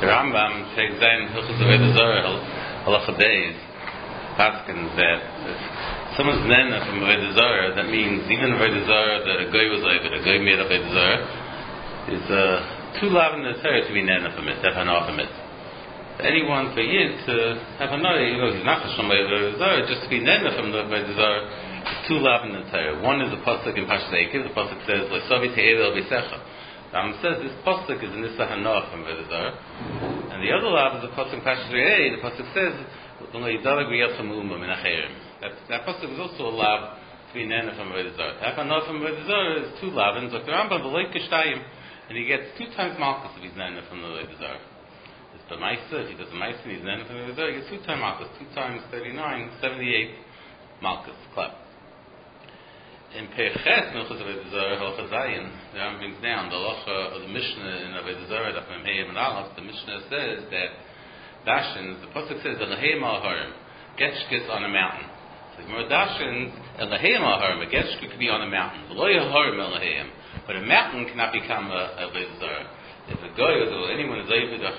The Rambam takes down Hilchos Avodah Zarah halacha days, paskins that if someone's nena from Avodah Zarah, that means even Avodah Zarah that a guy was over, a guy made Avodah Zarah, is too loud in the Torah to be nena from it, to have hana from it. Anyone for Yid to have hana, he's not from Avodah Zarah, just to be nena from the Avodah Zarah is too loud in the Torah. One is a pasuk in Parshas Eikev. The pasuk says, "L'savi te'edel b'secha." Says this pasuk is an issa hana from Avodah Zarah, and the other lab is the pasuk in Parshas Re'eh. The pasuk says, that pasuk is also a lab to be nena from Avodah Zarah. To have hana from Avodah Zarah is two labs. Dr. Rambam v'loy kishtayim, and he gets 2 times malchus if he's nena from the Avodah Zarah. It's the ma'aser. If he does a ma'aser and he's nena from Avodah Zarah, he gets 2 times malchus. 2 times 39, 78 malchus. Clap. In Peches, Hilchos Avodah Zarah, Halacha Zayin, the Rambam brings down the halacha of the Mishnah in Avodah Zarah, Daf Mem Hey and Aleph. The Mishnah says that Dashins, the pasuk says, "Elahim al harim," getchkes on a mountain. So the Gemara Dashins, "Elahim al harim," a getchke could be on a mountain. Lo harim elahim, but a mountain cannot become a Avodah Zarah. If a guy or anyone is able to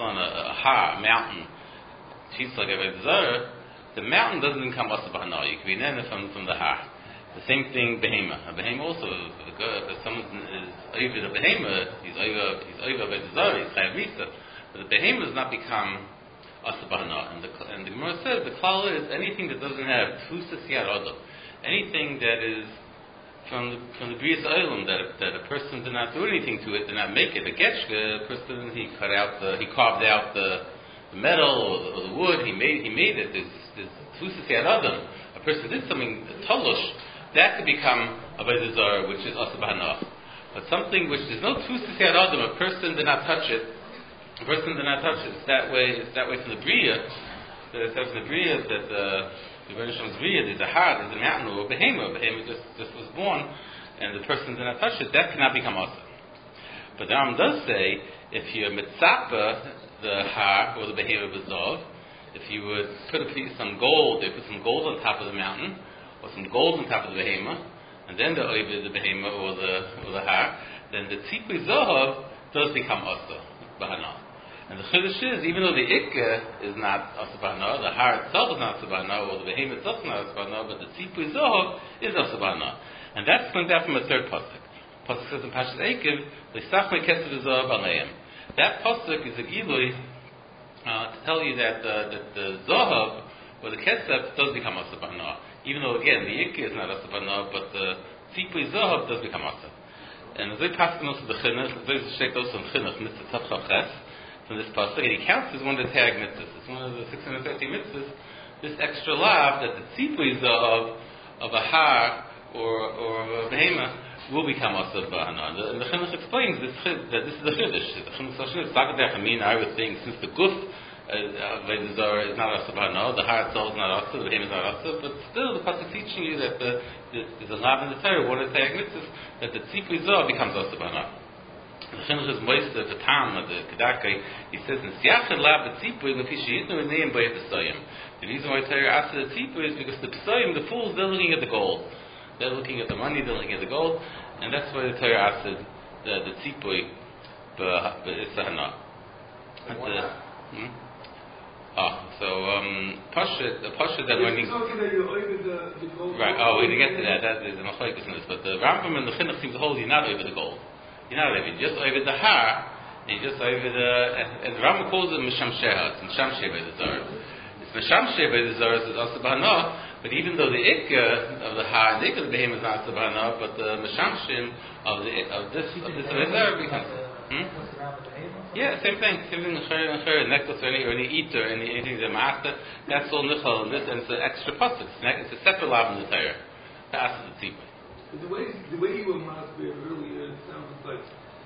a mountain, treats like a Avodah Zarah, the mountain doesn't become asabahana. You can be nena from the har. The same thing, behema. A behema also, if someone is over the behema, he's over Avodah Zarah, he's chayav misa. But the behema does not become asabahana. And the Gemara says the klal is anything that doesn't have tfusas yad adam, anything that is from the B'riyas Olam, that a person did not do anything to it, did not make it. A getchke, a person he carved out the metal or the wood, he made it. There's tfusas yad adam. A person did something tolush. That could become Avodah Zarah, which is asabahana. But something which there's no tfusas yad adam, a person did not touch it. A person did not touch it. It's that way from the Bria. It says from the Bria that the Rebbeinu Shalom's Bria, there's a har, there's a mountain, or a behema. A behema just was born, and the person did not touch it. That cannot become asa. But the Rambam does say, if you mitzapa the har or the behema b'zov, if you would put some gold, they put some gold on top of the mountain, or some gold on top of the behema, and then the oiv the behema or the har, then the tzipui zohav does become asa bahana. And the chiddush is, even though the ikka is not asa bahana, the har itself is not asa bahana, or the behema itself is not asa bahana, but the tzipui zohav is asa bahana. And that's coming down from a third pasuk. Pasuk says in Parshas Eikev, "L'sachmei kesef zohav aleim." That pasuk is a gilui to tell you that the zohav or the kesef does become asa bahana. Even though, again, the ikka is not asa bahana, but the tzipui zohav does become asa. And as they pass also the chinuch, there's a sheikh also in chinuch, mitzvah tavchav ches, from this pasuk, and he counts as one of the tag mitzvahs. It's one of the 630 mitzvahs. This extra lav that the tzipui zohav of a har or a behema will become asa bahana. And the chinuch explains that this is the chiddush. The chinuch says, I would think since the guf Avodah Zarah is not asa bahana, the har itself is not asa, the behema is not asa, but still the pasuk teaching you that there's a lav in the Torah, one of the tag mitzvahs, that the tzipui zohav becomes asa bahana. The chinuch is moist at the time of the kedakai. He says, "Nesiach lav b'tzipui lefi sheyitnu v'neim b'yet pesayim." The reason why Torah asks the tzipui is because the pesayim, the fools, they're looking at the gold, they're looking at the money, they're looking at the gold, and that's why the Torah asks the tzipui b'isahana. Pasha that when right. Oh, we're going to get to that. That is a machlokes in this. But the Rambam and the chinuch seem to hold you're not over the gold. You're not over. You're just over the har. And you're just over and the Rambam calls it misham sheha. It's misham sheha the zarah. It's misham sheha the zarah is also bahana. But even though the ikka of the har, the ikka of the behemoth is not bahana, but the misham shim of this zarah becomes. Yeah, same thing. Same thing. A necklace or any eater, anything that master. That's all nichal in this, and it's an extra pasuk. It's a separate lav in the Torah. To ask the tzipui. The way you were masbir earlier, it sounds like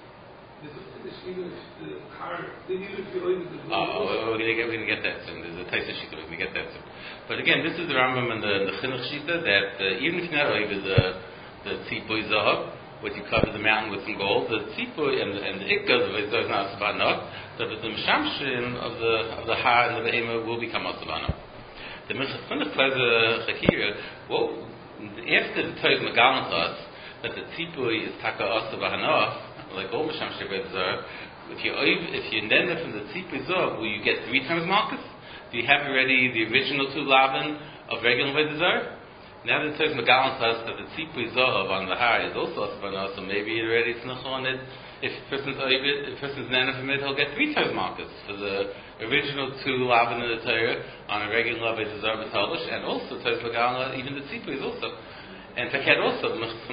the car. We're going to get that soon. There's a taisa shita. We're going to get that soon. But again, this is the Rambam and the chinuch shita that even if you're not over the tzipui zahav, what you cover the mountain with some gold, the tzipui and the ikka of it is not asabana, but the mishamshim of the har and the behema will become asabana. The chinuch says chakira. Well, after the Torah megalant us that the tzipui is taka asabana, like all mishamshim, if you nenda from the tzipui zov, will you get 3 times malchus? Do you have already the original 2 lavin of regular vedizar? Now that it says Megalan says that the tzipui zov on the har is also asbana, so maybe already it's not on it. If a person's nenda from it, he'll get 3 times malchus for the original 2 lavin in the Torah on a regular vedizar b'talish, and also says Megalan even the tzipui is also. And Faked also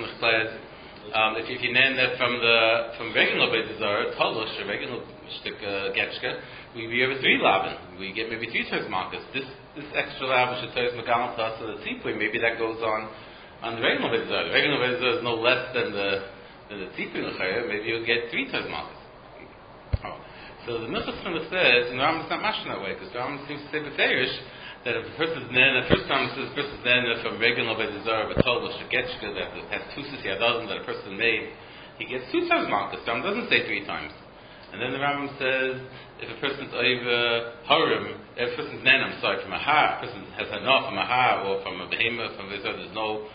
if you name that from regular vedizar talish, a regular shtik getchka, we have 3 lavin. We get maybe 3 times malchus. This extra lavin should tell us Megalan plus the tzipui. Maybe that goes on the regular vedizar. The regular vedizar is no less than the tzipui l'chayr. Maybe you'll get 3 times malchus. Oh. So the Milchus says, and the Rambam is not mashing that way, because the Rambam seems to say beferish that if a person's nena, first time it says a person's nena from regular vedizar but told sheketchka that has 2 sisi adazim that a person made, he gets 2 times malchus. The Rambam doesn't say 3 times. And then the Rambam says, if a person's over harim, if a person's nena, from a har, a person has hana from a har or from a behemoth, from vedizar, there's no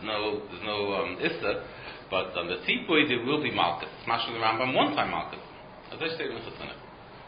issa, but on the tzipui there will be malchus. Smashing the Rambam 1 time malchus. As I say in Chasana.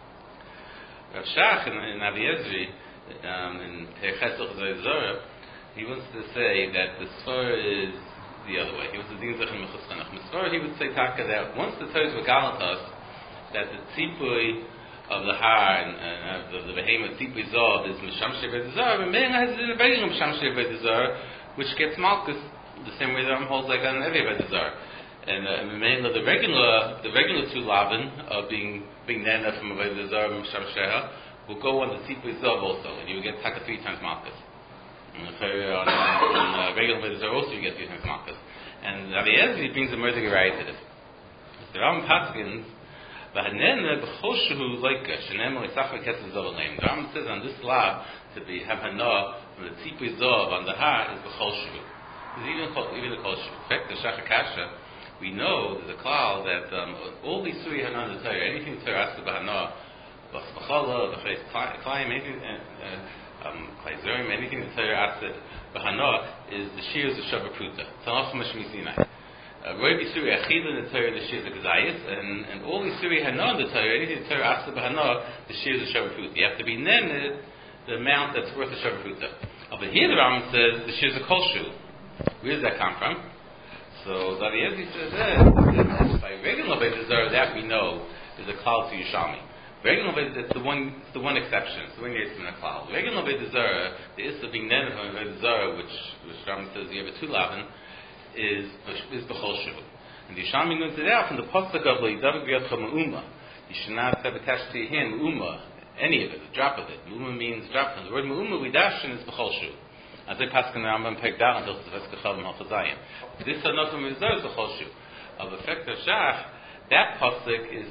Rav Shach in Avi Ezri, in Pechesuch Zayzorah, he wants to say that the Sfar is the other way. He wants to think in Mechuskanach. Sfar, he would say Taka that once the Torah is regalant us, that the tzipui of the har and of the behemoth tzipui zov is Mishamshe Vedizar, and Meina has it in a regular Mishamshe Vedizar, which gets malchus the same way the Ram holds like on every Vedizar. And the regular 2 lavin of being nena from a vedizar Mishamsheha will go on the tzipui zov also, and you will get taka 3 times malchus. On regular vedizar also you get 3 times malchus. And Rabbi Ezri brings a murder right to this. The Rambam Paskins, v'hanena b'choshehu loika shenem l'isachar ketzah zov aleim. The Rambam says on this lab to have hana from the tzipui zov on the har is b'choshehu. Even the koshehu. In fact, the Shachar Kasha, we know there's a klal that all these suri hana in the Torah, anything the Torah asks about hana, b'chala, b'chayis klayim, anything, klayzerim, anything the Torah asks about hana is the shears of Shabbat Pruta. Tanach Mashmi Sinai. Roibi suri achila in the Torah, the shears of Gazayis, and all these suri hana in the Torah, anything the Torah asks about hana, the shears of Shabbat Pruta. You have to be nemid the amount that's worth of Shabbat Pruta. Over here the Rambam says the shears of koshehu. Where does that come from? So Rabbi Ezri says that by regular vedizar that we know is a klal to Yishami. Regular vedizar it's the one exception. It's the one case in a klal. Regular vedizar, the issa being nena from vedizar, which Rambam says you have a 2 lavin, is b'chol shuvu. And the Yishami knows it out from the pasuk of Leidavik v'yotcha ma'uma. You should not have attached to him uma, any of it, a drop of it. Ma'uma means drop. And the word ma'uma we dashin is b'chol shuvu. As I pass in the Rambam peg down until the Veskachavim Hafazayim. This Hanot from Vedizar is the Choshu. Of effect of Shach, that pasuk is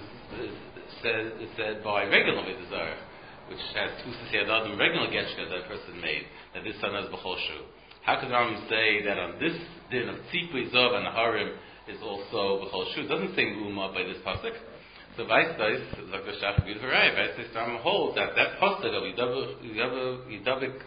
said by regular Vedizar, which has 2 sisi adadim regular getchka that a person made, that this Hanot is B'choshu. How could the Rambam say that on this din of tzipui zov and harim is also B'choshu? It doesn't say Uma by this pasuk. So Vaistais, Dr. Shach, the Vaistais Rambam holds that pasuk of Yidavik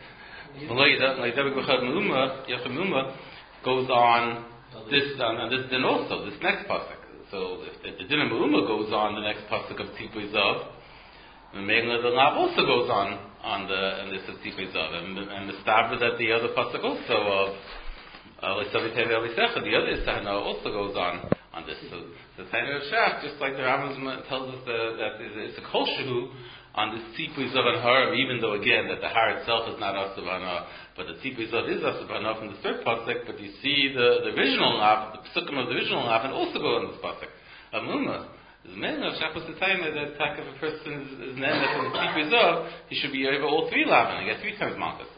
goes on this din also, this next pasuk. So if the din of Me'uma goes on the next pasuk of Tzipui Zav, the Megla the Lav also goes on this of Tzipui Zav, and the Stavra that the other pasuk also of the other Isahana also goes on this. So the Tainer of Shach, just like the Rambam tells us that it's a kol shehu on this tzipui zav and harim, even though again that the har itself is not asavana, but the tzipui zav is asavana from the 3rd pasuk. But you see the original lav, the psukim of the original lav, and also go on this pasuk. Amuma, the men of Shabbos the time that if a person is nena from the tzipui zav, he should be over all 3 lav, and he gets 3 times malchus.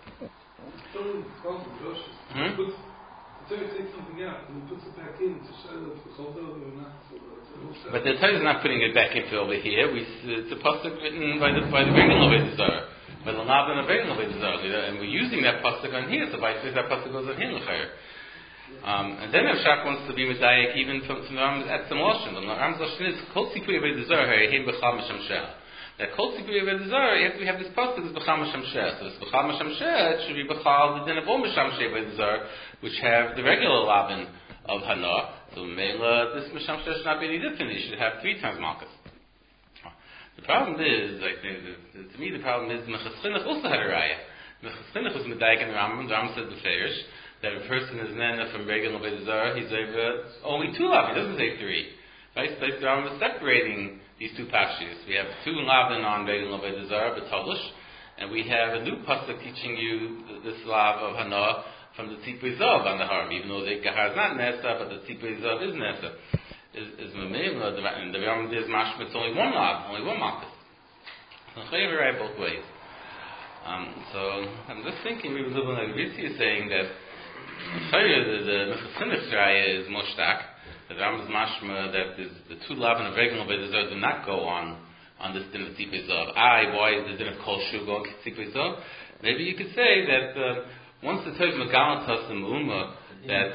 The Torah takes something out and puts it back in to show that the Cholder or not. But the Torah is not putting it back into over here. It's a pasuk written by the regular Vedizar, by the Lav and the regular Vedizar, and we're using that pasuk on here. So by that pasuk goes on here l'chayr. And then Rav Shach wants to be medayek even from the Rambam's at some lashon. The Rambam's lashon is kol tzipui Vedizar ha'ehim b'chal misham sheh. That kol tzipui Vedizar, we have this pasuk is b'chal misham sheh. So this b'chal misham sheh, it should be b'chal the din of all misham sheh Vedizar, which have the regular lavin of hana. So Mela, this Misham should not be any different. You should have 3 times malchus. The problem is, to me, the problem is Mechas Chinuch also had a raya. Mechas Chinuch was Medaik and Rambam. The Rambam said the Ferish that a person is nana from Regel of Zara, he's over only 2 lav. He doesn't say 3. Right? So the Rambam is separating these 2 pashas. We have 2 lavin on Regel of Zara, B'Tolish, and we have a new pasuk teaching you this lav of Hana from the Tzipui Zav on the Haram, even though the Ikahar is not Nesa, but the Tzipui Zav is Nesa. Is Mamela, and the Rambam is mashma, it's only 1 lav, only 1 malchus. So Chayav right both ways. So I'm just thinking, maybe Luban Agvisi is saying that the Mechas Chinuch raya is Moshtak. The Rambam is mashma that the 2 lav and a regular Vedazar do not go on this din of Tzipui Zav. Why is the din of Kol Shu going to Tzipui Zav? Maybe you could say that once the Torah Megalant has the Mu'umah, that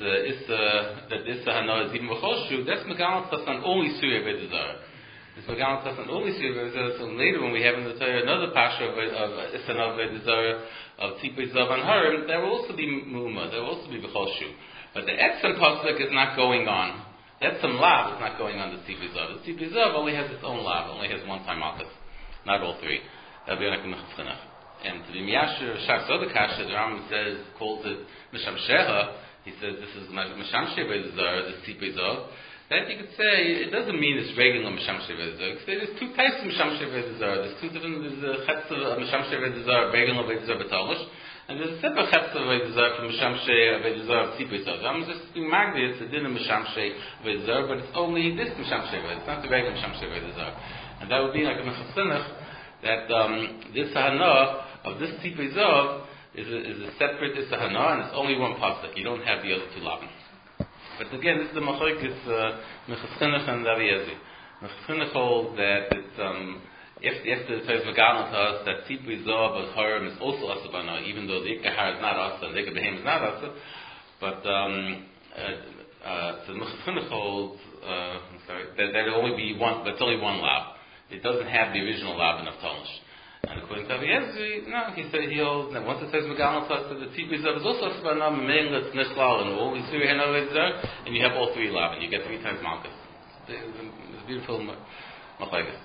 Issa Hana is even B'choshu, that's Megalant on only Surya Vedazar. It's Megalant on only Surya Vedazar. So later when we have in the Torah another Pasha of Issa Hana Vedazar, of Tzipui Zav and Harim, there will also be Mu'umah, there will also be B'choshu. But the Etzem Pasuk is not going on. Etzem Lav is not going on the Tzipui Zav. The Tzipui Zav only has its own Lav, only has 1 time Malchus, not all 3. That'll be like a Mechas Chinuch. And to the Miyashir Shach Zoda Kasha, the Rambam says, calls it Misham Sheha. He says this is Misham Sheha Vedazar, this Tzipui Zav. That you could say, it doesn't mean it's regular Misham Sheha Vedazar. You could say there's 2 types of Misham Sheha Vedazar. There's 2 different, there's a Chetz of Misham Sheha Vedazar, regular Vedazar B'Tolish, and there's a separate Chetz of Vedazar from Misham Sheha Vedazar of Tzipui Zav. I'm just being magdi, it's a din of Misham Sheha Vedazar, but it's only this Misham Sheha Vedazar. It's not the regular Misham Sheha Vedazar. And that would be like a Mechas Chinuch, that this Hana of this Tzipui Zav is a separate Issa Hana, and it's only 1 pasuk. You don't have the other 2 lavin. But again, this is the Machlokes Mechas Chinuch and Rabbi Yezi. Mechas Chinuch holds that it's if the Torah is Megalant to us that Tzipui Zav of Harim is also Asa Bana, even though the Ikahar is not Asa and the Ikah Behem is not Asa, but so the Mechas Chinuch holds that there will only be 1, but it's only 1 lav. It doesn't have the original lavin of Tolish. And according to Aviyezri, no, he said he holds that once it says Megalant to us that the Tzipui Zav is also Asa Bana, Memelet, Nichlal, and all these 3 Hanavezar, and you have all 3 lavin. You get 3 times Malchus. It's a beautiful Machlokes.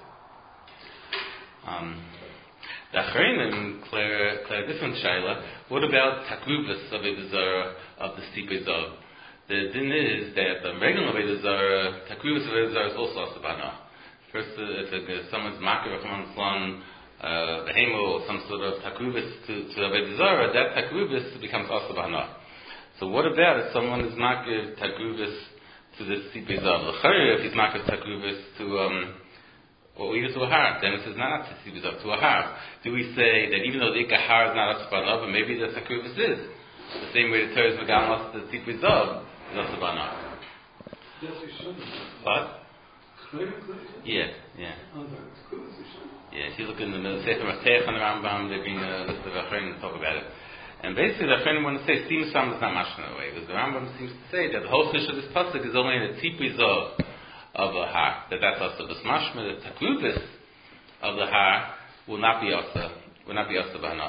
The Achreinim clear different shaila. What about takruvas of Vedazar of the Tzipui Zav? The din is that the regular Vedazar, takruvas of Vedazar is also asabana. First, if someone's makir of Haman the hemo or some sort of takruvas to Vedazar, that takruvas becomes asabana. So what about if someone is makir takruvas to the Tzipui Zav? If he's makir takruvas to or even to a har, then it says not to Tzipui Zav, to a har. Do we say that even though the Ikahar is not Asabana, but maybe the Takruvas is? The same way the Torah is Megalant to Tzipui Zav is Asabana. Yes, you should. What? Yeah. If you look in the Sefer Matech and the Rambam, they bring a list of Achreinim to talk about it. And basically the Achreinim want to say Sim Sam is not mashma in a way, because the Rambam seems to say that the whole fish of this pasuk is only in the Tzipui Zav of the har, that's also the smashma, the takruvas of the har will not be asa b'hana.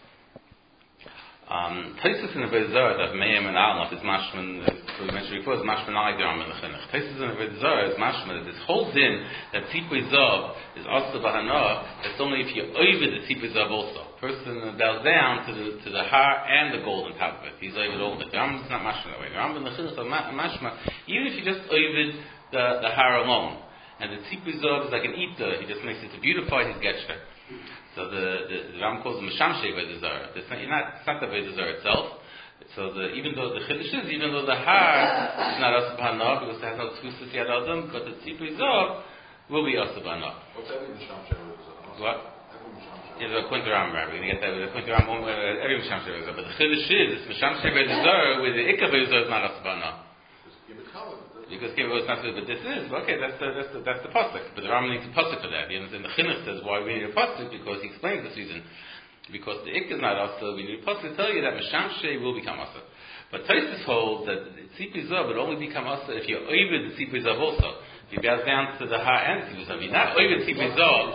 Taisus in the Vedazar of Me'em and Aleph is mashma, as we mentioned before, is mashma not like the Rambam in the Chinuch. Taisus in the Vedazar is mashma that this whole din that Tzipui Zav is asa b'hana, that's only if you over the Tzipui Zav also. Person bows down to the har and the gold on top of it. He's over all of it. The Rambam is not mashma that way. The Rambam in the Chinuch is mashma, even if you just over the har alone. And the Tzipui Zav is like an eater, he just makes it to beautify his getcher. So the Ram calls it Misham Sheha Vedazar. It's not the Vedazar itself. So even though the Chiddush is, even though the har is not Asabana, because it has no Tfusas Yad Adam, but the Tzipui Zav will be Asabana. What's every Misham Sheha Vedazar? What? Every Misham Sheha. Yeah, the Quinta Ram, right? We're going to get that with the Quinta Ram, every Misham Sheha Vedazar. But the Chiddush is, it's Misham Sheha Vedazar, where the Ikka Vedazar is not Asabana. Because Kiva was not, but this is okay. That's the pasuk. But the Rambam needs a pasuk for that. And the Chinuch says why we need a pasuk, because he explains this reason. Because the ik is not asa, we need a pasuk to tell you that Misham Sheha will become asa. But Taisus holds that the Tzipui Zav would only become asa if you're over the Tzipui Zav also. If you bow down to the har and Tzipui Zav, you're not over the Tzipui Zav.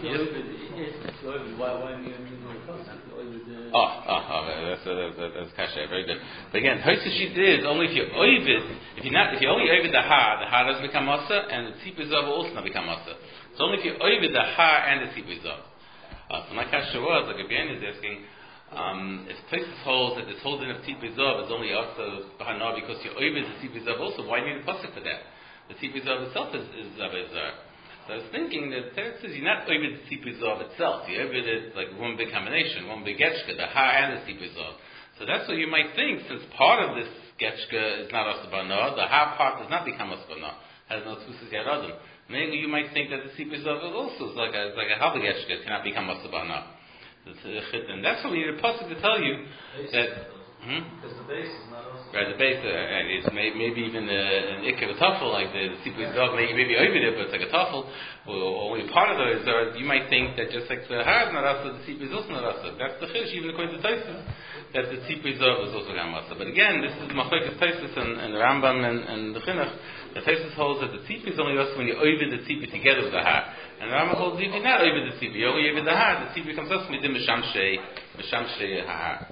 That's kasha, very good. But again, Taisus sheet is only if you're over, if you're only over the har doesn't become asa, and the Tzipui Zav will also not become asa. It's only if you over the har and the tzibur zav. So my question was, like Gabriel is asking, if Tosfos holds that this whole din of tzibur zav is only also b'hana because you over the tzibur zav also, why do you need a pasuk for that? The tzibur zav itself is avodah zarah. So I was thinking that Teretz says you're not over the tzibur zav itself. You over it like one big combination, one big getchka, the har and the tzibur zav. So that's what you might think, since part of this getchka is not asabana, the har part does not become asabana, has no tfusis yaradim. Maybe you might think that the tzibur zav also is like a halva getchka, it cannot become asabana. And that's what we need a pasuk to tell you that. Because the base is not also. Right, the base is maybe even an ikka of a tuffle, like the tzibur zav, maybe over there, but it's like a tuffle, or only part of those. You might think that just like the har is not asa, the tzibur is also not asa. That's the chish, even according to Tosfos, that the tzibur zav is also gam asa. But again, this is machlokes Tosfos and the Rambam and the Chinuch. The Tosfos holds that the tzibur is only asa when you over the tzibur together with the har, and the Rambam holds if you're not over the tzibur, you only over the har, the tzibur becomes asa midim m'shamshei har.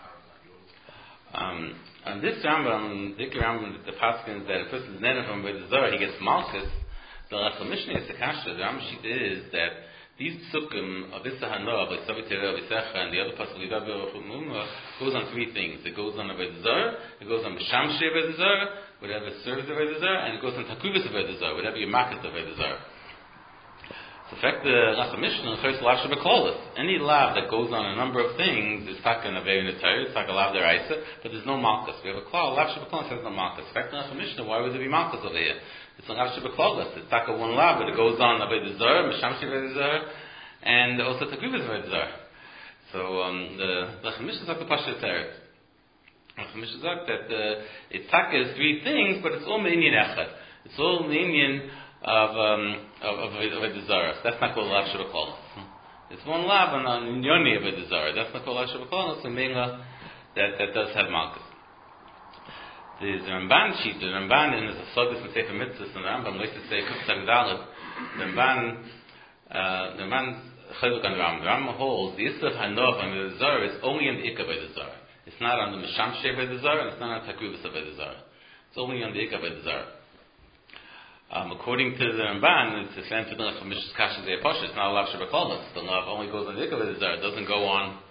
On this Rambam, the Paskins, that a person is nene from the Zohar, he gets malchus. The Lachal Mishnah is the kasha. The Rambam sheet is that these psukim of Issa Hanoah, of Savitera, of Isecha, and the other pasuk goes on three things. It goes on Avodah Zarah, it goes on B'Shamshei Avodah Zarah, whatever serves Avodah Zarah, and it goes on Takuvas Avodah Zarah, whatever you market Avodah Zarah. So, in fact, the Lachal Mishnah refers to lav shebekolos. Any lav that goes on a number of things is taka navei in the Torah, it's taka lav deraisa, but there's no malchus. We have a klal, lav shebekolos has no malchus. In fact, the Lachal Mishnah, why would there be malchus over here? It's a lav shebekolos. It's taka one lav, but it goes on avodah zarah, mishamshi avodah zarah, and also takuvas avodah zarah. So, the Lachal Mishnah is like the pasha teretz. Lachal Mishnah is like that it's taka is three things, but it's all me'inyan echad. It's all me'inyan of Avodah Zarah. That's not called lav shebekolos. It's one lav and an yoni of Avodah Zarah. That's not called lav shebekolos. And meila that does have malchus. The Ramban sheet, the Ramban in his Asodis and Sefer Mitzvahs, and the Rambam likes to say Kufzak Dalet. The Ramban chiluk on the Rambam. The Rambam holds the Yisrael Hanoah and Avodah Zarah is only in the Ikka Avodah Zarah. It's not on the Mishamshei Avodah Zarah, and it's not on Takuvas Avodah Zarah. It's only on the Ikka Avodah Zarah. According to the Ramban, it's the same to the Mishas Kasha Zeh Pasha. It's not a lav shebekolos. The lav only goes on the Ikka Avodah Zarah. It doesn't go on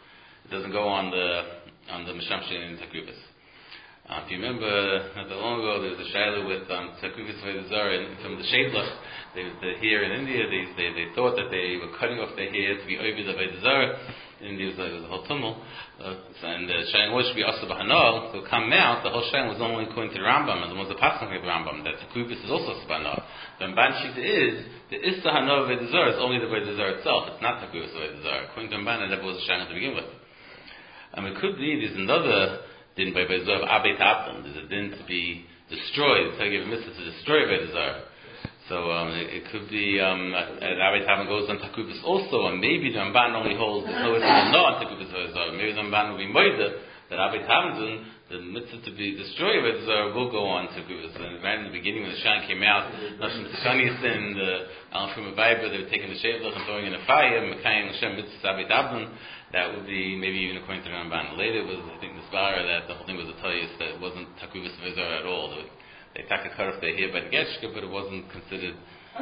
the Mishamshei and Takuvas. If you remember, not that long ago, there was a shayla with Takuvas Avodah Zarah from the Sheitlach. Here in India, they thought that they were cutting off their hair to be over the Avodah Zarah. In India, there was a whole tumult, and the shayla was to be asa b'hanal. So come out, the whole shayla was only according to the Rambam, and the ones that passed on the Rambam that Takuvas is also asa b'hanal. The Ramban shita is the issa hanal of Avodah Zarah is only the Avodah Zarah itself. It's not Takuvas of Avodah Zarah. According to Ramban, it never was a shayla to begin with. It could be there's another din by Avodah Zarah of abet abdon. There's a din to be destroyed. It's like a mitzvah to destroy Avodah Zarah. So it could be that Abed Havan goes on Takuvas also, and maybe the Ramban only holds the lowest and no on Takuvas Avodah Zarah. Maybe the Ramban will be moida that Abed Havan, the mitzvah to be destroyed Avodah Zarah, will go on Takuvas. And right in the beginning when the Shan came out, Nashim Tishani and Al-Shum Avayba, they were taking the Shevet and throwing in a fire, Mekayim Hashem mitzvah Abed Havan. That would be maybe even according to the Ramban. Later was, I think, the Svara that the whole thing was a Tayus that it wasn't Takuvas Avodah Zarah at all. They took a cut off their hair by the Getchka, but it wasn't considered.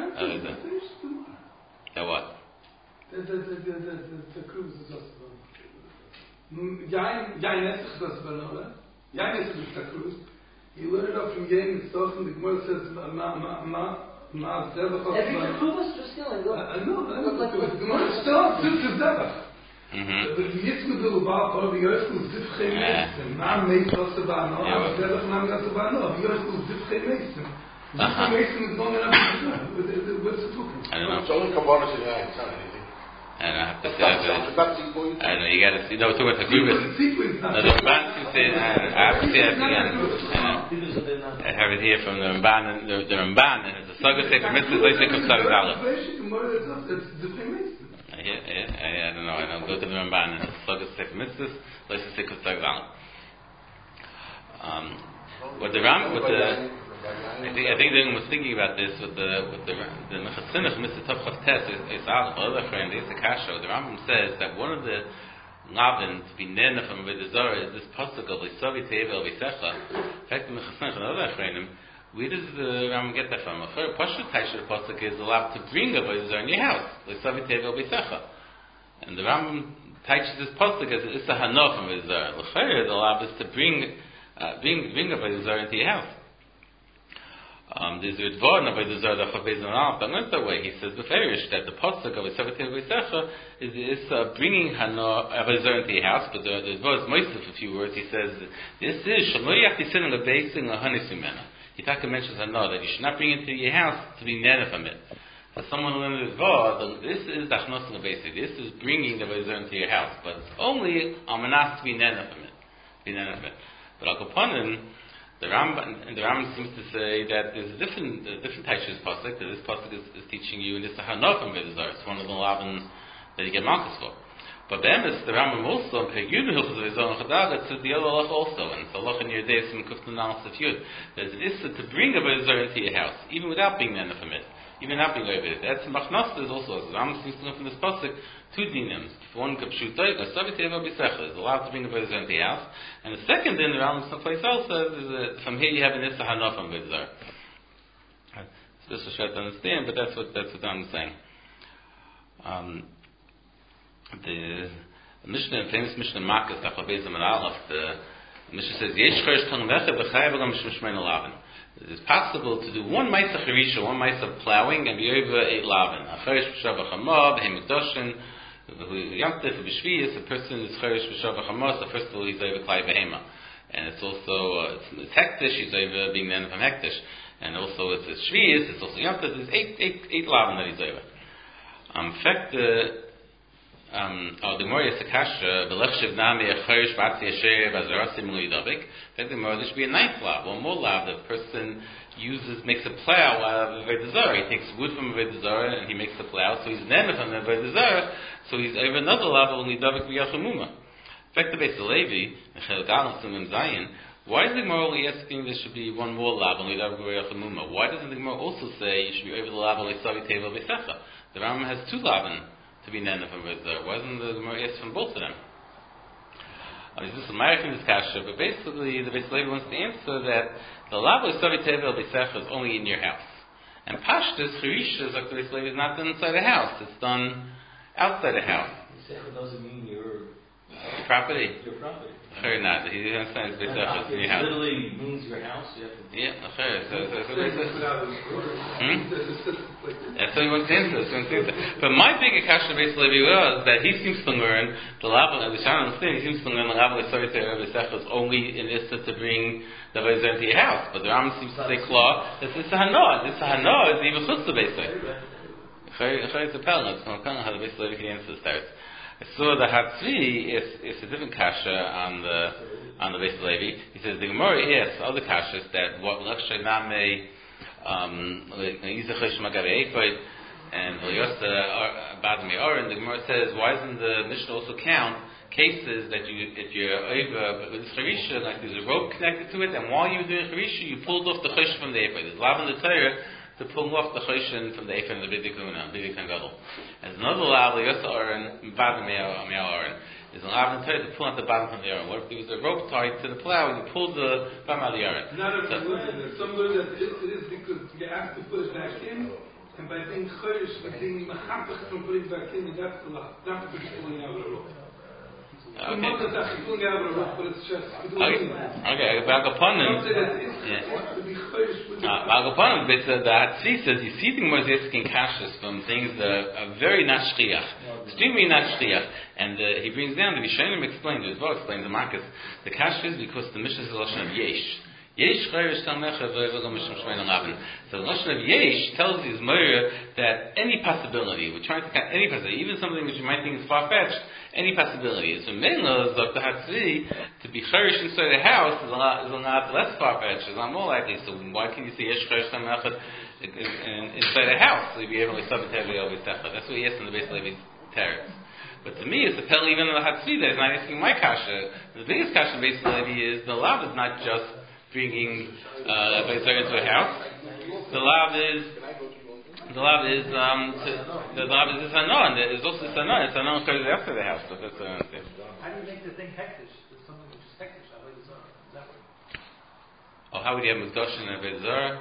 What? The cruise is also. Yain Esach is also Banola. Yain Esach is the cruise. You learn it up from Yain, it's talking, the Gemara says, Ma Zevach. Every Takuvas was still in good. I know, the Gemara is still up to Zevach. Jetzt mit der Lubal, wie Jöchel Zivchei Meisen. Man meist aus der Bahn, aber selber nahm das der Bahn, wie Jöchel Zivchei Meisen. Zivchei Meisen is going up to what's it looking? I don't know. It's only Kabbalah in the it's not anything. I don't have to say that. I don't know, you gotta see, no, we're talking about Takuvas. No, the Ramban keeps saying, I have to say that again. I have it here from the Ramban, the Ramban, and it's a Saga Sefer Mitzvahs, like Sefer Saga Zalach. I don't know. I don't go to the Ramban and Sagas Sefer Mitzvahs. Let's just say Kutzag Valam. What the I think the was thinking about this with the Mechatzimach Mitzvah Tavchav Tes is other friend. It's a kasha. The Rambam says that one of the lavin to be nena from Avodah Zarah is this pasuk of Lisavi Teivel Visecha. In fact, the Mechatzimach and other friend Where does the Rambam get that from? The Pashut Taisha Pasuk is allowed to bring a Avodah Zarah in your house. And the Rambam teaches this Pasuk as it's a Hanoch from Avodah Zarah. L'chayr, the allowed is to bring a Avodah Zarah into your house. There's a Ridvar in Avodah Zarah that Chavez Narav, but not that way. He says the Farish that the Pasuk of Esav is bringing Avodah Zarah into your house, but the Ridvar is most of a few words. He says this is Shaloyach Yisin L'Beisin L'Hanis Mimena. He mentions Hanoah that you should not bring it into your house to be nana from it. For someone who learns Ridvar, this is Dachnos L'Beisi. This is bringing the Avodah Zarah into your house, but it's only Amanas to be nana from it. But Al Kapanim, the Rambam seems to say that there's a different Taisha's pasuk. That this pasuk is teaching you, and this is a Hanoch from Avodah Zarah. It's one of the lavin that you get marcus for. But the Rambam also, that says the other halacha also, and it's a halacha in your days from Kuftan Al Sefyud. There's an issa to bring Avodah Zarah into your house, even without being nana from it, even without being over it. That's Machnas is also. The Rambam seems to learn from this pasuk two dinims. One kapshutoy, a saviteva bisecha is allowed to bring Avodah Zarah into the house, and the second din the Rambam someplace else says is that from here you have an issa hanoch from Avodah Zarah. It's just a short to understand, but that's what I'm saying. The Mishnah, famous Mishnah Makkah, Tachavez and Aleph, the Mishnah says Yesh Chorish Tang Mecha B'Chayav Gam Shmishmein Lavin. It is possible to do one ma'aseh charisha, one ma'aseh plowing, and be over 8 lavin. A chorish b'shav ha'chama, b'hem mikdoshin, yamtif b'shviyis. A person is chorish b'shav ha'chama. So first of all, he's over klai behema, and it's also it's hektish. He's over being then from hektish, and also it's a shviyis. It's also yamtif. There's 8 lavin that he's over. In fact, the Gemara is a kasha. B'lechshiv nami a chorish b'atzi asher b'azarasim l'idavik. The Gemara, there should be a 9th lav, one more lav. The person makes a plow out of Avodah Zarah. He takes wood from Avodah Zarah and he makes a plow, so he's nana from Avodah Zarah, so he's over another lav of l'idavik v'yachamuma. In fact, the Beis Levi, Chel Galan Sumim Zayin, why is the Gemara only asking there should be one more lav of l'idavik v'yachamuma? Why doesn't the Gemara also say you should be over the lav of l'savi teva v'secha? The Rambam has 2 lavin to be nana from Avodah Zarah. Why doesn't the Gemara ask from both of them? This is American discussion, but basically the Beis Levi wants to answer that the lav of l'savi teva v'secha is only in your house, and pashtus chirisha, like the Beis Levi, is not done inside the house; it's done outside the house. V'secha doesn't mean your property. Your property. Or not. He understands v'secha in your house. It literally means your house. You have to. Yeah, that's what he wants to answer. But my big question basically was that he seems to learn the lav of the Shannon thing. He seems to learn the lav of the Sorry V'secha is only in Issa to bring the Avodah Zarah into your house. But the Ram seems to say Kla. This is a Hanoah. This Hanoah is even chutzah basically. It's a pellet. So I don't know how the Beis Levi can answer this. So the Hatzvi is a different kasha on the Beis Levi. He says the Gemara asks other kashas that what l'chshay name yizachish magabe ephod and v'yosta bad me'or. The Gemara says why doesn't the Mishnah also count cases that if you're over with charisha, like there's a rope connected to it, and while you're doing charisha you pulled off the chish from the ephod. There's lav in the Torah to pull off the choshen from the ephod and the bidik gadol. As another lav, the yosa oren, bad me'al oren, is an lav in Torah to pull out the bottom from the oren. What if there was a rope tied to the plow and you pulled the bottom of the oren? Not every somebody that it is because you have to put it back in, and by being chodesh, by being machapach from putting it back in, that's the lav. Not to be pulling out of the rope. Okay. Agaponim, the Hatzvi says you see the Mosaic kashas from things that are very not shchiach, extremely not shchiach, and he brings down the Rishonim explains as well, explains the Marcus. The kasha is because the Mishnah is the lashon of yesh. Yesh chayrish talmecha v'evagam mishum shmein alavin. So the lashon of yesh tells his moira that any possibility, we're trying to count any possibility, even something which you might think is far fetched, any possibility. So Mela Dr. Hatzvi to be chayrish inside the house is a lot less far fetched, is a lot more likely. So why can you say yesh chayrish talmecha inside the house? So you'd be able to submit heavily over secha. That's what he asks in the Beis Levi's teretz. But to me, it's a tell even in the Hatzvi that is not asking my kasha. The biggest kasha in Beis Levi is the lav is not just bringing Avodah Zarah into a house. The lav is this hanoah, and there's also this hanoah. It's hanoah after the house. But that's how do you make the thing hektish? There's something which is hektish. Avodah Zarah. Is that Oh, how would you have Mekdosh in Avodah Zarah?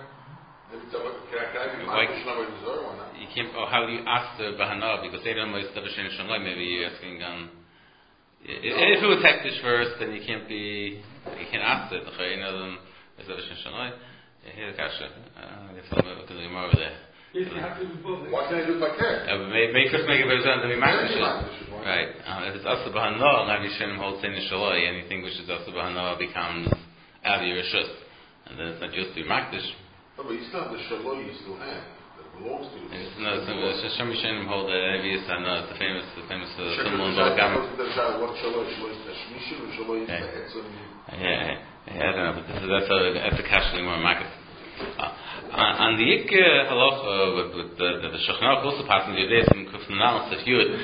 You can't. Oh, how do you ask the Bahana? Because they don't know Establishing Shalom. Maybe you're asking. If it was hektish first, then you can't be. You can't ask it. Establishing Shalom. Here's the kasha. Look at the Gemara over there. Why can't I do it if I can? Make first make a Avodah to be makdish. Right. If it's Asa Bahana, Navi Shem holds Sein Shalom. Anything which is Asa Bahana becomes Avi Rishus, and then it's not just to be makdish. No, but you still have the shalom you still have that belongs to you. No, it's Hashem Yishenim hold the Avius and the famous symbol in What Bava shalom? Shalom is Tashmishin or shalom is Ta'etzon? Yeah, I don't know, but that's a casually more market. On the Ik halacha with the Shachnach also passing the days in Kufnal Sefyud.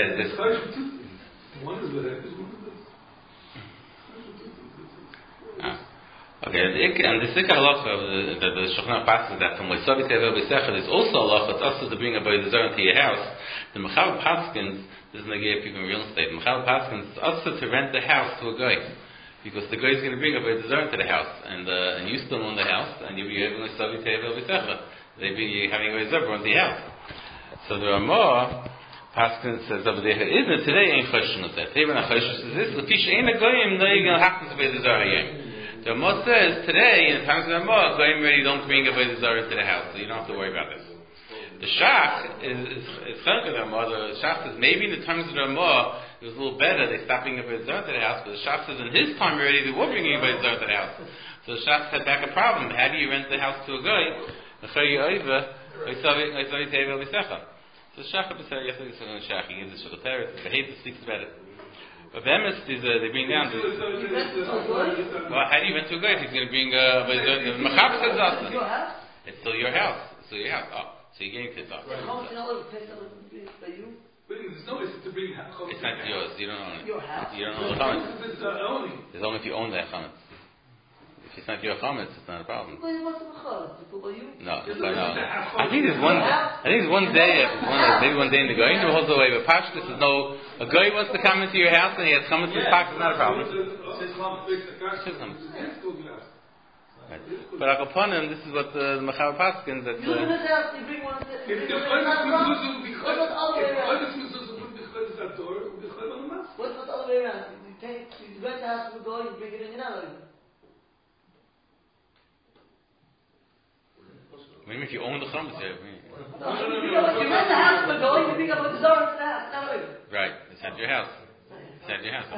Okay, and the Sikha halacha that the Shachnach passes that from Moisavi Tevel B'Sechel is also halacha. It's also to bring a Avodah Zarah into your house. The Mechav Paskins, this is not give people in real estate. Mechav Paskins is also to rent the house to a guy, because the guy is going to bring a Avodah Zarah into the house, and you still own the house, and you're having Moisavi Tevel B'Sechel. You're having a Avodah Zarah on the house. So there are more. Paskins says over there, isn't today ain't choshen with that. Today when a choshen says this, l'fish ain't a goyim, no you're going to have to Avodah Zarah yom. The Ramah says today, in the times of the Ramah, Goyim ready don't bring Avodah Zarah to the house, so you don't have to worry about this. The Shach is chunk of the Ramah. The Shach says maybe in the times of the Ramah it was a little better, they stopped bringing Avodah Zarah to the house, but the Shach says in his time already they were bringing Avodah Zarah to the house. So the Shach had back a problem. How do you rent the house to a guy? So the Shach said, yes, it's a Shach, he gives it to the parents, the Hate speaks about it. But the emes is they bring down. How do you rent to a guy if he's going to bring the Machab says us? It's still your house. It's still your house. Oh, so you're getting kids off. It's not yours. You don't own it. Your house. You don't own the chametz. It's only if you own that chametz. If it's not your chametz, it's not a problem. No. I think there's one day, maybe one day in the Goyim who holds the way, but Pashtus is no. A guy wants to come into your house and he has chametz in his pocket, it's not a problem. Right. But Akapanim, this is what the Mechav Paskins that. You live in his house, you bring one. What's the other way around? You rent the house from the guy, you bring it in, you're not living. Maybe if you own the chametz, yeah. You rent the house from the guy, you bring up a Zarah to the house, not living. Right, it's at your house. It's at your house.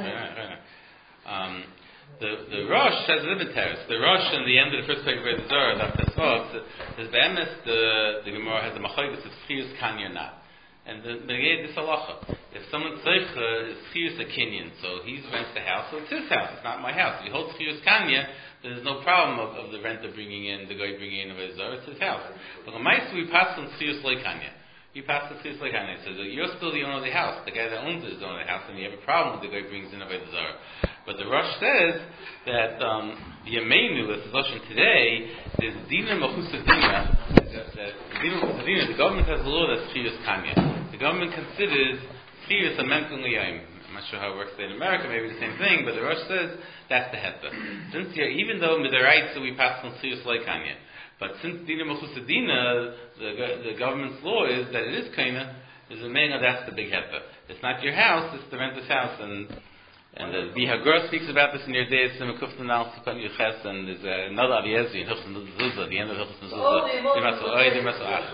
The Rosh has a little teres. The Rosh in the end of the first page of the Zohar, that is be'emes the Gemara has a machlokes of chiyus kanya or not. And the this halacha. If someone tzeicha is chiyus a kinyan, so he rents the house, so it's his house. It's not my house. If he holds chiyus kanya, there's no problem of the renter bringing in, the guy bringing in a Zohar. It's his house. But the Ma'aser we pass on chiyus leikanya. You pass the chiyus leikanya. So you're still the owner of the house. The guy that owns it is the owner of the house, and you have a problem with the guy brings in a Zohar. But the Rosh says that the Yameinu, this is Lashon today, there's Dina Machusadina. The government has a law that's Chiyus Kanya. The government considers Chiyus a mental Yayim. I'm not sure how it works there in America, maybe the same thing, but the Rosh says that's the Heta. Since even though Midaraita so we pass on Chiyus like Kanya, but since Dina Machusadina, the government's law is that it is Kanya, is a Mena, that's the big Heta. It's not your house, it's the renter's house, and the Bihagur speaks about this in your days, and there's another Aviezi in Hilchos Mezuzah, the end of Hilchos Mezuzah.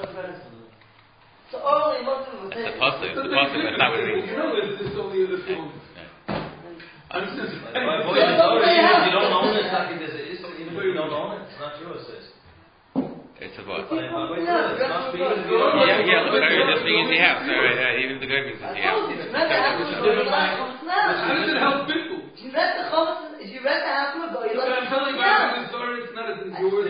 So only Muslims. It's a pasuk, that's not what it means. You don't own it, even if you don't own it, it's not yours, sis. It's a what? It's not being just being in the house. Even the guy being in the house. How does it help people? You rent the house from a guy, you I'm telling you, it's not as yours.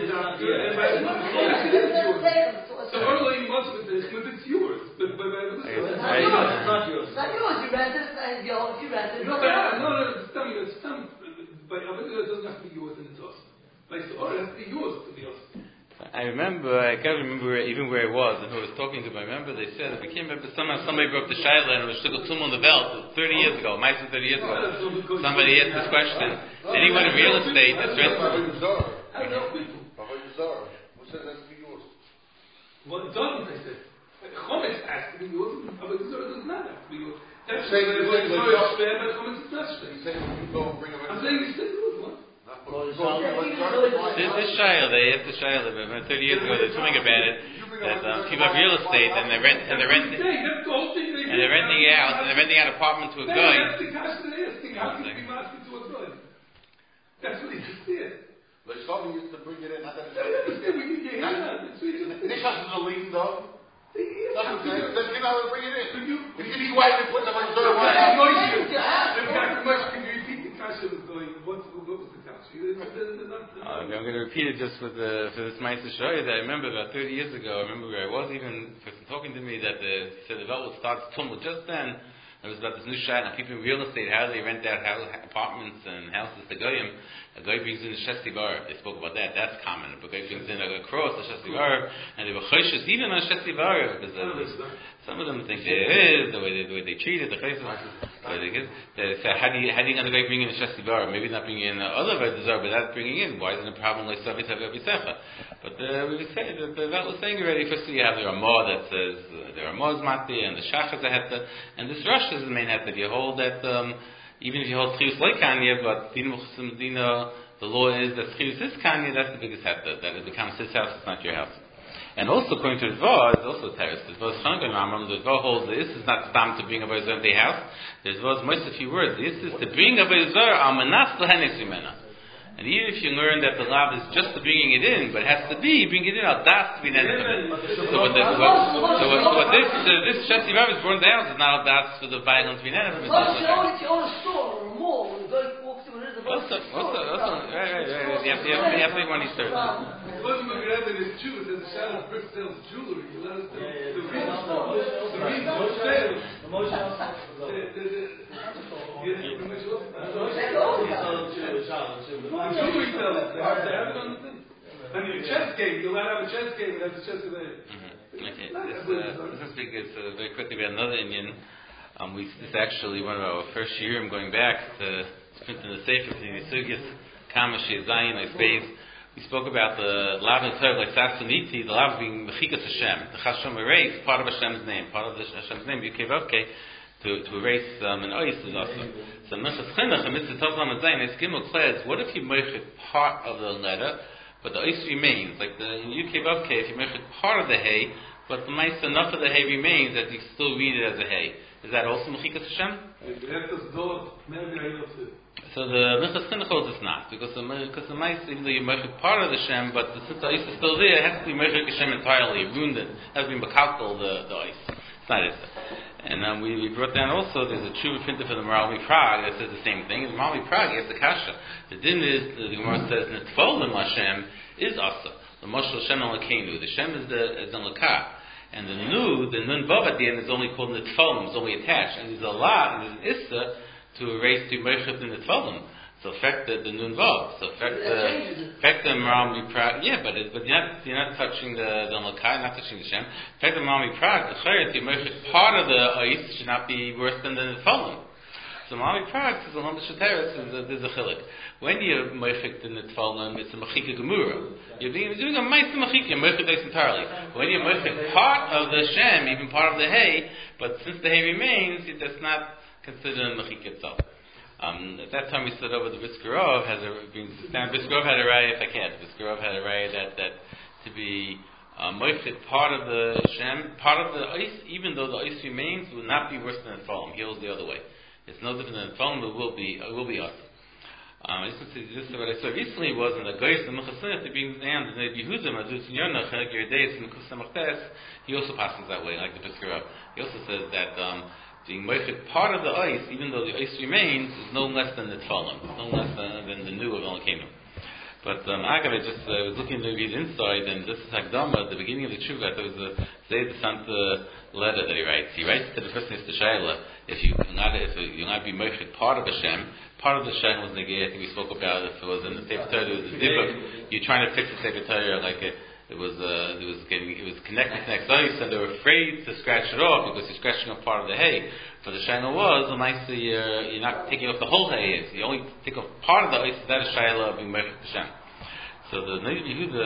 So early in most of it's yours. But it's not yours. It's not yours. You rent it, and you rent it. No, tell me, it's some. But it doesn't have to be yours, and it's awesome. Like, so, it has to be yours to be awesome. I can't remember even where it was and who I was talking to, but I remember they said, I became remember somehow somebody broke the Shaila and it was took a tum on the belt 30 years ago, somebody asked this question. Anyone in real estate that's renting, I know people. Who says that's to be yours? Well, it doesn't, I said. Chometz has to be yours, but the Zohar does not have to be yours. That's why the Zohar is fair, but Chometz is not fair. You say when you go and bring him in. I'm saying you said yours, what? This shayla, they have the shayla. 30 years ago, they were talking about it. That people have real estate and they're renting out apartment to a guy. That's the question they're asking. How can you be master to a guy? That's what he just did. Like something used to bring it in. I understand when you get here. This has to leave though. That's what I'm saying. Then you know how to bring it in. If you be white and put them on the Can you repeat the kasha was going? What was the kasha? I'm going to repeat it just for this Meister Shoy that I remember about 30 years ago. I remember where I was even person talking to me that the development starts tumble just then. It was about this new shot and people in real estate, how they rent out apartments and houses to goyim. A guy brings in the Shesti Bar. They spoke about that. That's common. A guy brings in a cross, the Shesti Bar, and they were choshes even on Shesti Bar. Some of them think there is the way they treat it, the faces. They say, how do you going to bring in a Shesti Bar? Maybe not bringing in other Vodazar, but not bringing in. Why isn't it a problem like Savit Havisecha? But we would say that was saying already. Firstly, you have the Ramah that says the Ramah is Mati and the Shach is a Heta, and this Rosh is the main Heta. You hold that. Even if you hold Chiyus like Kanye, but the law is that Chiyus is Kanye, that's the biggest heta, that it becomes his house, it's not your house. And also, according to the Dvar, it's also a terrace. The Dvar is Changan Ramam, the Dvar holds this is not stam to bring a Bayazar in the house. The Dvar is most a few words. This is to bring a Bayazar, Almanas Lehenex Vimena. And even if you learn that the lav is just to bringing it in, but it has to be bring it in al das to be nenefim. So what this Shesti Rav is born down is not al das for the violence to be nenefim. It's only a store or a mall when the guy walks in and there's a bunch of stores. Right. You have to be one Easter. It wasn't when we read that it's true. There's a shadow of brick sells jewelry. You let us know. The reason sales. The motion jewelry sellers. They have it on the thing. I mean, a chess game. You're allowed to have a chess game. It has a chess of there. Okay. This is because very quickly we had another Indian. This is actually one of our first year. I'm going back to print in the Sefer for the Sugyas Kamashi Zayin like space. We spoke about the Lav and Tov like Sassaniti, the Lav being Mechikas Hashem, the Chasham erase part of Hashem's name, you came up to erase an ois is awesome. So Mechas Chinuch and Mr. Tov and Zayin, it's Gimel says, what if you make it part of the letter, but the ois remains, like the Yukevavke, if you make it part of the hay, but the mice enough of the hay remains that you still read it as a hay. Is that also Mechikas Hashem? So the Mechas Chinuch holds it's not, because the mice, even though you make it part of the Shem, but since the ois is still there, it has to be Mechas Hashem entirely, ruined it. It has been Bakalkal, the ois. It's not it. And we brought down also, there's a true printer for the Maralmi Prague that says the same thing. The Maralmi Prague has the Kasha. The din is, the Gemara says, Netfolim Hashem is Asa. The Moshe Hashem Alakenu. The Shem is the Lakah. And the Nun Vav at the end is only called Netfolim, it's only attached. And there's a lot, and there's an Issa to erase to Meshach the Netfolim. So affect the Nun Vav. So affect the Maralmi Prague. Yeah, but you're not touching the Lakai, not touching the Shem. Affect the Maralmi Prague. The Chayret, the Meshach part of the Ois should not be worse than the Netfolim. So Maralmi Prague says the Lama Shateres there's a chilik. When you Meshach the Netfolim, it's a Mechika Gemura. You're doing a Meister Mechika, you're Meshach this entirely. When you Meshach part of the Shem, even part of the hay, but since the hay remains, that's not considered a Mechika itself. At that time we stood over the Biskarov Biskarov had a raya, if I can't, Biskarov had a raya that to be Moifit part of the Shem, part of the ice, even though the ice remains, will not be worse than the Foam. He holds the other way. It's no different than the Foam, but will be us. This what I saw recently was in the Geis, the Mechasinach, to bring down the Yehudim, Adus Yonah, Chelik Yerdeis, and Kusamachtes, he also passes that way, like the Biskarov. He also says that being moichet part of the ice, even though the ice remains, is no less than the tefillin, no less than the new of the Elokeinu. But Agav, I just was looking to read inside, and this is Hagdama at the beginning of the Tshuva. There was a Zayed Santa letter that he writes. He writes to the person who's the Shaila, if you're not be moichet part of Hashem, part of the Shem was negay. I think we spoke about it. If it was in the Sefer Torah, it was a dibuk. You're trying to fix the Sefer Torah like it was connected to next ice, and they were afraid to scratch it off because you're scratching off part of the hay. But the shayla was, you're not taking off the whole hay. You only take off part of the ice. That is shayla of being mechik Hashem. So the Neiv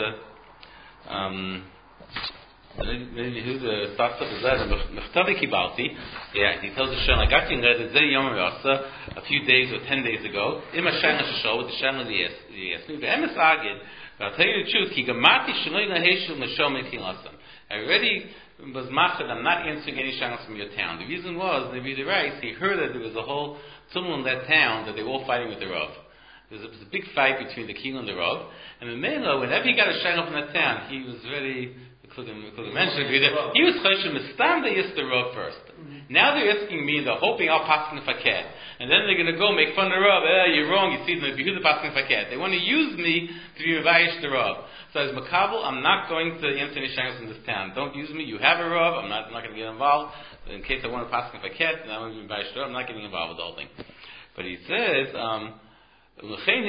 Yehuda starts up his letter, Mechtavi Kibalti. Yeah, he tells the Shem, I got you in letter Zeh Yom Rasa a few days or 10 days ago. Im Hashem Shashol with the Shem of the Yesmi. Ve'emes Agid. I'll tell you the truth. Ki Gamati Shnoi Naheshul Neshom Ekilasam. I already was machad. I'm not answering any shangos from your town. The reason was, the Yehuda writes, he heard that there was a whole tumult in that town that they were all fighting with the Rav. There was a big fight between the king and the Rav. And the Mela, whenever he got a shangos from that town, he was very. He was choshev mistam they used the Rav first. Now they're asking me, they're hoping I'll pass in faket, and then they're going to go make fun of the Rav. You're wrong. You see, the Yehuda passing faket. They want to use me to be mevayish the Rav. So as makabel, I'm not going to answer any shangos in this town. Don't use me. You have a Rav. I'm not going to get involved. In case I want to pass in faket, and I want to be mevayish the Rav, I'm not getting involved with the whole thing. But he says. I took your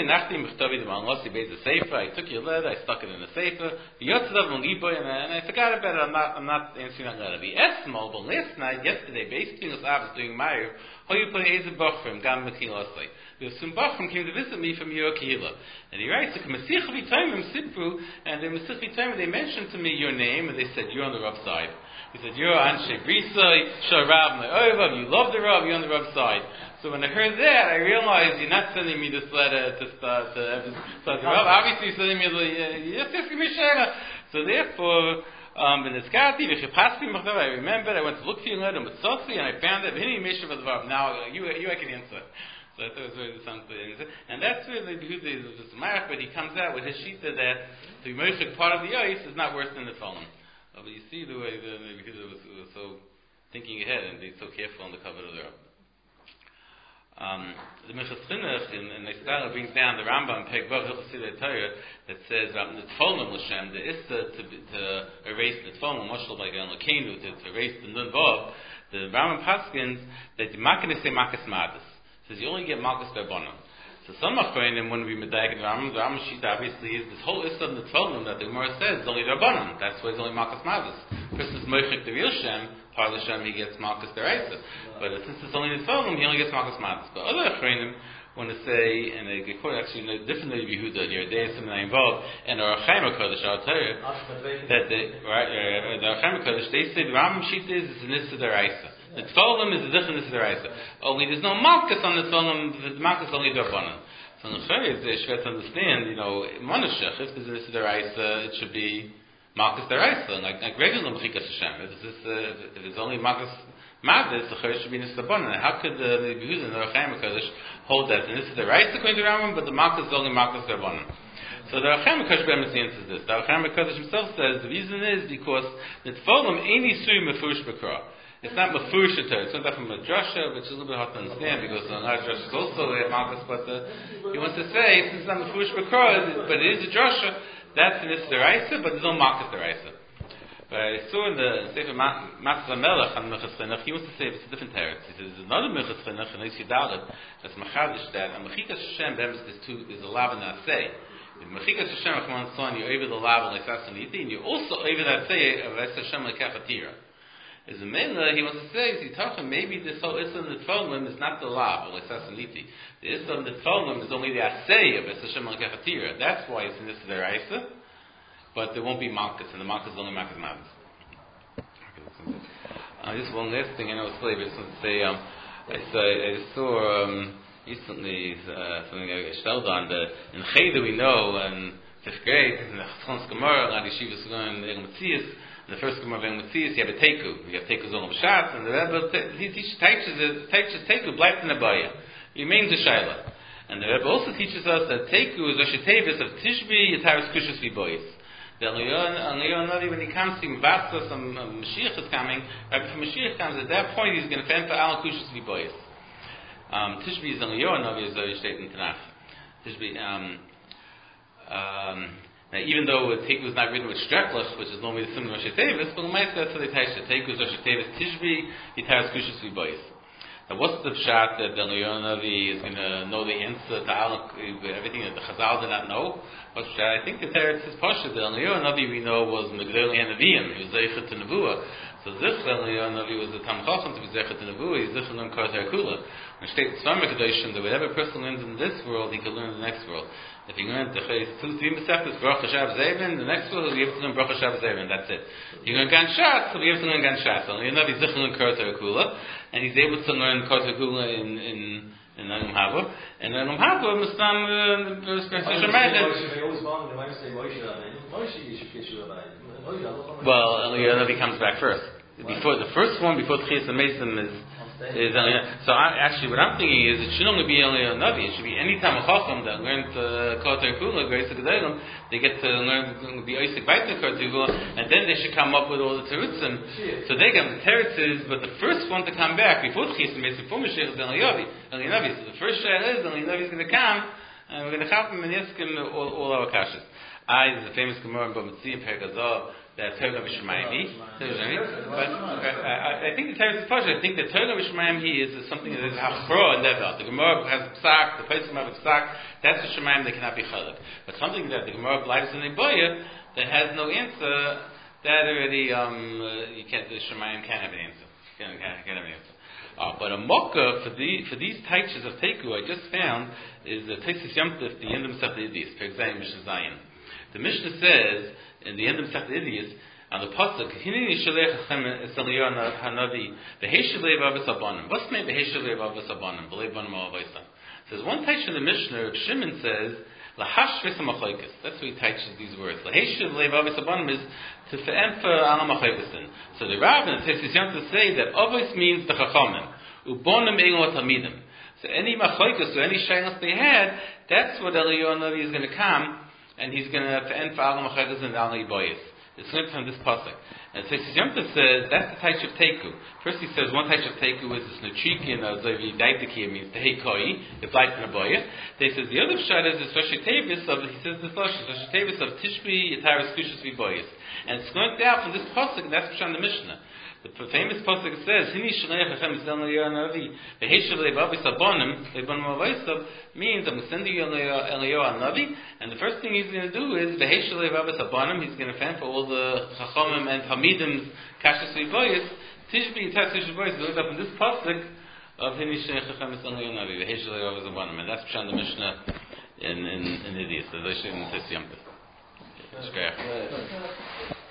letter, I stuck it in a sefer, and I forgot about it. I'm not answering that letter. But last night, yesterday, basically, I was doing Meir. There was some Bachrim came to visit me from your Kehillah. And he writes, and the Masich V'Toimim, they mentioned to me your name, and they said, you're on the Rav side. He said, you're Anshe Brisai, Shah Rav Me'ovav, you love the Rav, you're on the Rav side. So when I heard that, I realized you're not sending me this letter to start the Rav. Obviously, you're sending me so therefore, I remembered, I went to look for your letter, and I found it. Now, you I can answer. So I thought it was very something. And that's where the Yehuda is mark, but he comes out with his shita that the Moshe part of the ice is not worse than the phone. But you see the way the Yehuda was so thinking ahead and being so careful on the cover of the Rav. The Minchas Chinuch in Neistara brings down the Rambam Peg Vav Hilchos Torah that says the Tfolum L'Shem, the Issa to erase the Tfolum, Moshel by Gan L'Keinu, to erase the Nun Vav. The Rambam Paskins that the Makkah say Makkah Madus. Says you only get Makkah Berbonim. So some of them, when we medayek the Rambam Shita obviously is this whole Issa of the Tfolum that the Gemara says is only Berbonim. That's why it's only Makkah Madus. Person's Mochik the real Shem. Part of the Shem, he gets Malkus Deraisa. But since it's only the Tfolum, he only gets Malkus Madus. But other Achreinim want to say, and they quote actually differently Yehuda, your day some involved, and the Arachaim HaKodesh, I'll tell you, that the Arachaim HaKodesh, they say the Rambam Shita is a Nissa Deraisa. The Tfolum is a different Nissa Deraisa. Only there's no Malkus on the Tfolum, the Malkus only Derbanan. So in the Chayy, it's schwer to understand, Monoshech, if there's a Nissa Deraisa, it should be Malkus Deraisa, like regular Mechikas Hashem. If it's only Malkus Madus, the Chayy should be Nistabon. How could the Yehuda and the Arachaim HaKodesh hold that? And this is the Deraisa according to Rambam, but the Malkus is only Malkus Derbanan. So the Arachaim HaKodesh answers this. The Arachaim HaKodesh himself says the reason is because the Tfolum Eini Sui Mefush B'Kra. It's not Mefush Torah. It's not that from a drasha, which is a little bit hard to understand because a lot of drashas also Malkus, but he wants to say since it's not Mefush B'Kra, but it is a drasha. That's in this Deraisa, but there's no Malkus Deraisa. But I saw in the Sefer Matzah Melech on Minchas Chinuch, he wants to say it's a different teretz. He says there's another Minchas Chinuch in Yisrael Dalet that's Machadish that and Mechikas Hashem is a lav and asay. With Mechikas Hashem, Achman Son, you're over the lav and Lechasaniti, and you're also over the asay of Es Hashem Lechafatira. As a Mela, he wants to say, maybe this whole Issa in the Tfolum is not the lav or Lechasaniti. The Issa in the Tfolum is only the asay of Es Hashem Lechafatira. That's why it's in this Deraisa. But there won't be Malkus, and the Malkus is only Malkus Madus. Just one last thing, I know it's late, but I just want to say, I saw recently something I stelled on, in Cheder we know, in 5th grade, in the Chazon's Gemara, and Yeshiva Sugan, in Egel Metzias, in the first Gemara of Egel Metzias, you have a Teiku. You have Teiku Zolom B'Shat, and the Rebbe, he teaches Teiku, bleibt in the Baya. He remains a Shaila. And the Rebbe also teaches us that Teiku is Rosh Tevis of Tishbi, Yitaris Kushus Vibois. The Leon Navi, when he comes to Vasa, some Mashiach is coming, right before Mashiach comes, at that point he's going to fend for Al Kushus Vibois. Tishbi is on Leon Navi, is very straight in Tanakh. Tishbi, now even though Teiku is not written with Streklach, which is normally the similar Rosh Tevis, but the Ma'aseh that's what they teach it. Teiku is Rosh Tevis, Tishbi, Yitaris Kushus Vibois. Now, what's the pshat that the Leon Navi is going to know the answer to everything that the Chazal did not know? What's pshat? I think the teretz is Pasha. The Leon Navi we know was Megdali Hanaviyim. He was Zeichet to Nevuah. So Zichel Navi was the Tam Chacham to be Zechet in Nevuah, he's Zichel Nam Karter Kula. When State Tzvamah Kedoshim, that whatever a person learns in this world, he can learn in the next world. If he learns the 2-3 Mesechtas, Baruch HaShav Zevin, the next world he'll be able to learn Baruch HaShav Zevin, that's it. If you learn Gan Shatz, he'll be able to learn Gan Shatz. So Navi Zichel Nam Karter Kula, and he's able to learn Karter Kula in Nagum Hava, and Nagum Hava Mustam Well, Navi comes back first. Before the first one, before Tchias HaMesim is so actually what I'm thinking is it should only be only a Navi. It should be any time a Chacham that learned Kotar Kula, Grace Gedolim, they get to learn the Oisik Baita Kotar Kula, and then they should come up with all the Terutzim. So they get the Terutzes, but the first one to come back before Tchias HaMesim, before Mashiach is Navi. So the first share is Navi is going to come, and we're going to have him and Yiskim all our kashas. There's a famous Gemara in Bamitzim, Perkazah, that Torah B'Shemayim but I think the Torah is partial. I think the Torah B'Shemayim is something that is Hachra and Nevel. The Gemara has Psak, the Pesach have Psak, that's the Shemayim that cannot be Chalak. But something that the Gemara believes in the Boya that has no answer, that already, you can't, the Shemayim can't have an answer. Can't have an answer. But a mocha for these taiches of Teiku I just found is the Teisus Yomtiv, the end of Masechet Yidis, for example, Mishnah Zayin. The Mishnah says in the end of Masechet Yidis on the pasuk, "Hineni shalech Hashem Esaliyon Hanavi v'heishlev avos abanim." What's meant v'heishlev avos abanim? B'lev banim avosam. Says one taish in the Mishnah, Shimon says lahash v'samachaykus. That's what he teaches these words. Laheishlev avos abanim is to emphasize al machaykusin. So the Rav and the Teisus Yomtiv say that avos means the chachamim, ubonim eigot hamidim. So any machaykus or any shaylas they had, that's what Eliyahu Navi is going to come. And he's going to end for Alam Achadas and Alam Yiboyis. It's learned from this pasuk. And so Yomtiv says that's the Taich of Teiku. First he says one Taich of Teiku is this Nuchiki and Zovi Daitiki means the Heikoi, the Blight and the Boya. They says the other shot is the Rashi Tevis of, he says this Rashi Tevis of Tishbi Yitaris Kushas Viboyis. And it's learned out from this pasuk, and that's Pshan the Mishnah. The famous pasuk says, "Hini shalech Hashem Yisrael Navi, v'heishlev avos abanim, lebanim avosav," means I'm sending you Eliyahu Navi, and the first thing he's going to do is v'heishlev avos abanim. He's going to fan for all the chachamim and hamidim's kashas v'voyis. Tishbi yitas v'voyis goes up in this pasuk of Hini shalech Hashem Yisrael Navi, v'heishlev avos abanim, and that's Pshan the Mishnah in Idiot. So they shouldn't say Yomtiv.